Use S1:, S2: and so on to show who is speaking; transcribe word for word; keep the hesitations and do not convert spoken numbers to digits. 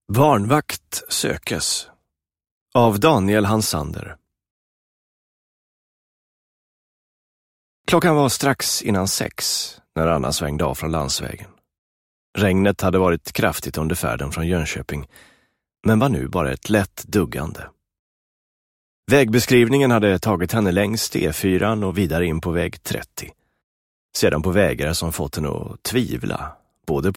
S1: Barnvakt sökes av Daniel Hansander. Klockan var strax innan sex när Anna svängde av från landsvägen. Regnet hade varit kraftigt under färden från Jönköping, men var nu bara ett lätt duggande. Vägbeskrivningen hade tagit henne längs E fyran och vidare in på väg trettio. Sedan på vägar som fått henne att tvivla, både